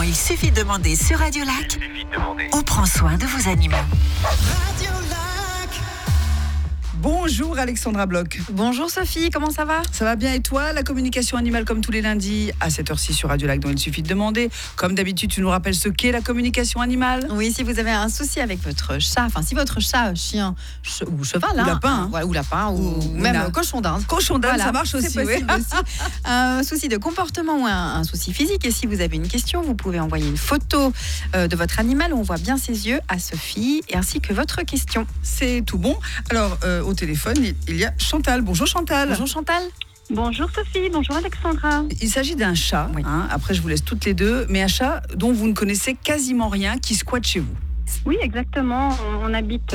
il suffit de demander sur Radio Lac. On prend soin de vos animaux. Bonjour Alexandra Bloch. Bonjour Sophie, comment ça va ? Ça va bien et toi ? La communication animale comme tous les lundis à cette heure-ci sur Radio Lac dont il suffit de demander. Comme d'habitude, tu nous rappelles ce qu'est la communication animale ? Oui, si vous avez un souci avec votre chat, enfin si votre chat, chien ou cheval, ou lapin, ou même cochon d'Inde. Cochon d'Inde, voilà, ça marche aussi, c'est possible aussi. Un souci de comportement ou un souci physique. Et si vous avez une question, vous pouvez envoyer une photo de votre animal où on voit bien ses yeux à Sophie et ainsi que votre question. C'est tout bon. Alors, au téléphone, il y a Chantal. Bonjour Chantal. Bonjour Chantal. Bonjour Sophie, bonjour Alexandra. Il s'agit d'un chat, oui. Après je vous laisse toutes les deux, mais un chat dont vous ne connaissez quasiment rien, qui squatte chez vous. Oui, exactement. On habite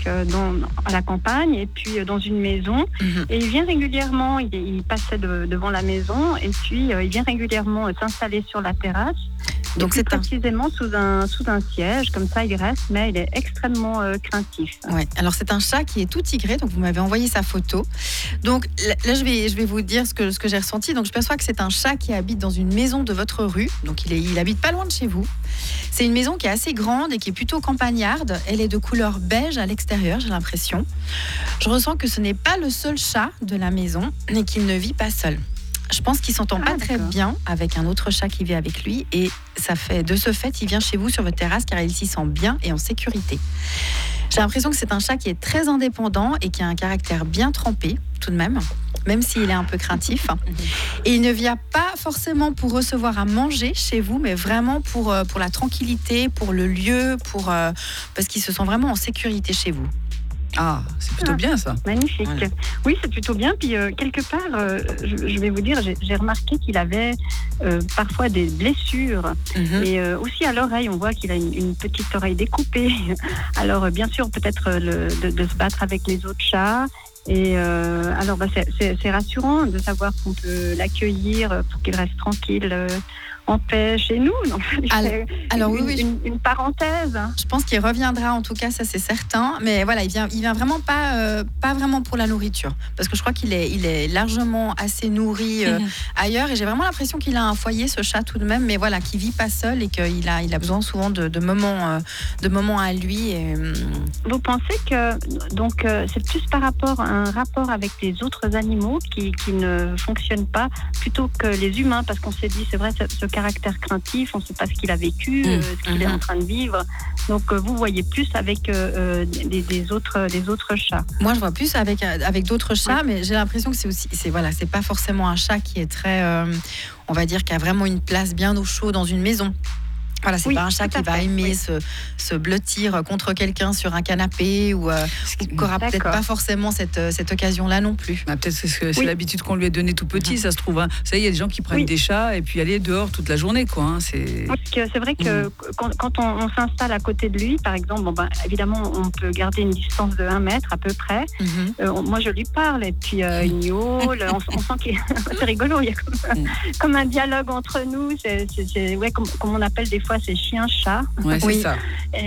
à la campagne et puis dans une maison. Et il vient régulièrement, il passait devant la maison et puis il vient régulièrement s'installer sur la terrasse. Donc c'est précisément sous un siège, comme ça il reste, mais il est extrêmement craintif. Ouais. Alors c'est un chat qui est tout tigré, donc vous m'avez envoyé sa photo. Donc là je vais vous dire ce que j'ai ressenti. Donc je perçois que c'est un chat qui habite dans une maison de votre rue, donc il habite pas loin de chez vous. C'est une maison qui est assez grande et qui est plutôt campagnarde. Elle est de couleur beige à l'extérieur, j'ai l'impression. Je ressens que ce n'est pas le seul chat de la maison et qu'il ne vit pas seul. Je pense qu'il s'entend pas très bien avec un autre chat qui vit avec lui et de ce fait, il vient chez vous sur votre terrasse car il s'y sent bien et en sécurité. J'ai l'impression que c'est un chat qui est très indépendant et qui a un caractère bien trempé tout de même s'il est un peu craintif. Et il ne vient pas forcément pour recevoir à manger chez vous, mais vraiment pour la tranquillité, pour le lieu, parce qu'il se sent vraiment en sécurité chez vous. Ah, c'est plutôt bien ça. Magnifique. Voilà. Oui, c'est plutôt bien. Puis quelque part, je vais vous dire, j'ai remarqué qu'il avait parfois des blessures. Et aussi à l'oreille, on voit qu'il a une petite oreille découpée. Alors bien sûr, peut-être de se battre avec les autres chats. Et alors c'est rassurant de savoir qu'on peut l'accueillir pour qu'il reste tranquille en paix chez nous. Donc, alors oui, une parenthèse. Je pense qu'il reviendra, en tout cas, ça c'est certain. Mais voilà, il vient vraiment pas vraiment pour la nourriture, parce que je crois qu'il est largement assez nourri ailleurs. Et j'ai vraiment l'impression qu'il a un foyer, ce chat tout de même, mais voilà, qui vit pas seul et qu'il a besoin souvent de moments à lui. Et... Vous pensez que donc c'est plus par rapport à un rapport avec les autres animaux qui ne fonctionne pas plutôt que les humains, parce qu'on s'est dit, c'est vrai, ce caractère craintif, on ne sait pas ce qu'il a vécu, ce qu'il est en train de vivre. Donc vous voyez plus avec des autres chats. Moi je vois plus avec d'autres chats, mais j'ai l'impression que c'est pas forcément un chat qui est très, on va dire, qui a vraiment une place bien au chaud dans une maison. Voilà, c'est pas un chat qui va aimer se blottir contre quelqu'un sur un canapé ou qui n'aura peut-être pas forcément cette occasion-là non plus. Bah, peut-être que c'est l'habitude qu'on lui a donnée tout petit, ça se trouve. Vous savez, il y a des gens qui prennent des chats et puis aller dehors toute la journée, quoi. C'est vrai que quand on s'installe à côté de lui, par exemple, évidemment, on peut garder une distance de 1 mètre à peu près. Moi, je lui parle et puis il miaule. On sent qu'il c'est rigolo. Il y a comme un dialogue entre nous. C'est comme on appelle des fois c'est chien-chat. Ouais, c'est ça.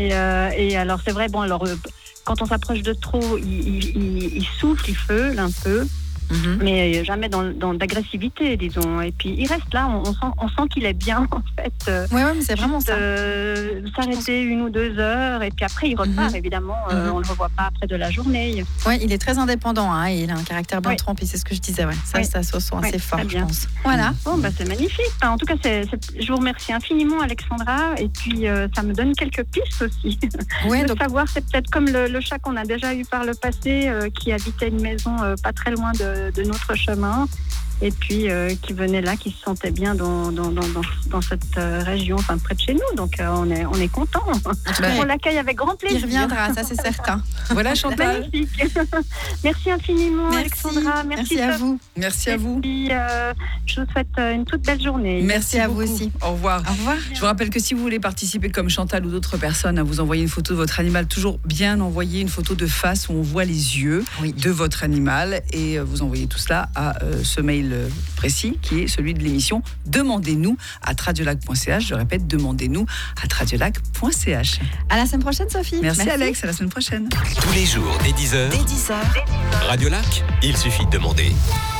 Et alors c'est vrai, quand on s'approche de trop, il souffle, il feule un peu. Mais jamais dans d'agressivité, disons. Et puis il reste là, on sent qu'il est bien en fait. Oui, mais c'est vraiment ça. S'arrêter 1 ou 2 heures et puis après il repart évidemment. On le revoit pas après de la journée. Oui, il est très indépendant et il a un caractère bien trempé, c'est ce que je disais. Ouais. Ça se ressent assez fort, je pense. Voilà. Bon, c'est magnifique. En tout cas, je vous remercie infiniment, Alexandra. Et puis ça me donne quelques pistes aussi. Savoir, c'est peut-être comme le chat qu'on a déjà eu par le passé, qui habitait une maison pas très loin de notre chemin et puis qui venait là, qui se sentait bien dans cette région, enfin près de chez nous. Donc on est content. On l'accueille avec grand plaisir. Il reviendra, ça c'est certain. Voilà Chantal. Magnifique. Merci infiniment Alexandra. Merci à vous. Merci à vous. Puis, je vous souhaite une toute belle journée. Merci à beaucoup. Vous aussi. Au revoir. Au revoir. Je vous rappelle que si vous voulez participer comme Chantal ou d'autres personnes, à vous envoyer une photo de votre animal, toujours bien envoyer une photo de face où on voit les yeux de votre animal et vous envoyez tout cela à ce mail précis qui est celui de l'émission Demandez-nous à radiolac.ch. Je répète, demandez-nous à radiolac.ch. À la semaine prochaine, Sophie. Merci Alex, à la semaine prochaine. Tous les jours dès 10h. Dès 10h. Radio Lac, il suffit de demander.